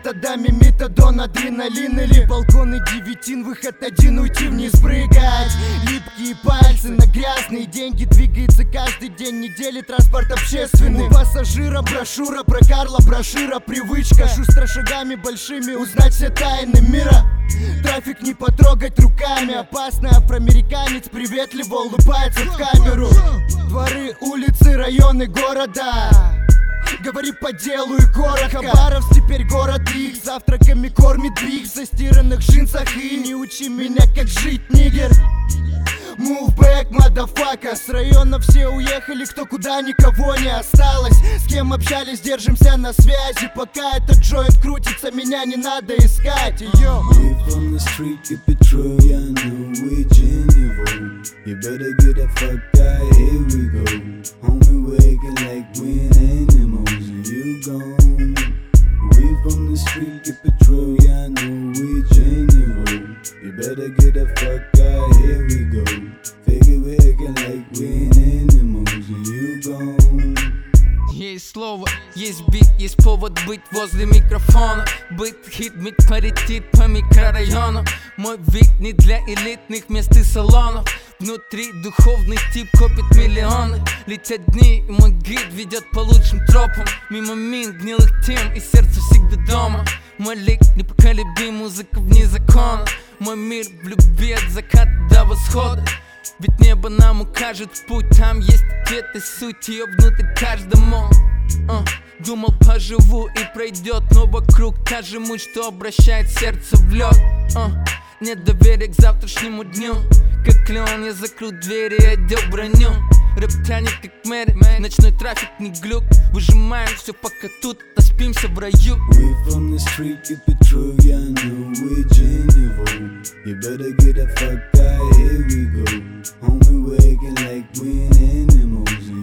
методами метадон, адреналин или балконы девятин, выход один, уйти вниз, прыгать. Липкие пальцы на грязные деньги, двигается каждый день недели транспорт общественный. У пассажира брошюра про Карла, брошюра привычка, шустро шагами большими узнать все тайны мира. Трафик не потрогать руками, опасный афроамериканец приветливо улыбается в камеру. Дворы, улицы, районы города, говори по делу и коротко. Хабаровск теперь город их, завтраками кормит биг в застиранных джинсах. И не учи меня как жить, нигер. Move back, motherfucker. С района все уехали, кто куда, никого не осталось. С кем общались, держимся на связи. Пока этот джойнт крутится, меня не надо искать. We from the street, keep it true, yeah, I know we genuine. You better get the fuck out, here we go. Homie, waking like we in animals and you gone. We from the street, keep it true, yeah, I know we genuine. You better get the fuck out, here we go. Figure waking like we in animals and you gone. Есть слово, есть бит, есть повод быть возле микрофона. Быт, хит, мит, паритет по микрорайону. Мой вид не для элитных мест и салонов. Внутри духовный тип копит миллионы. Летят дни, и мой гид ведет по лучшим тропам. Мимо мин, гнилых тем, и сердце всегда дома. Мой лик непоколебим, музыка вне закона. Мой мир в любви от заката до восхода. Ведь небо нам укажет путь, там есть ответ и суть ее внутрь каждому. Думал, поживу и пройдет, но вокруг та же муть, что обращает сердце в лед. Нет доверия к завтрашнему дню. Как Леон я закрыл двери и одел броню. Рэп тянет как Мэри, ночной трафик не глюк. Выжимаем все пока тут, а спимся в раю. We from the street, keep it true, yeah, I know we genuine. You better get the fuck out, here we go. Homie, waking like we in animals.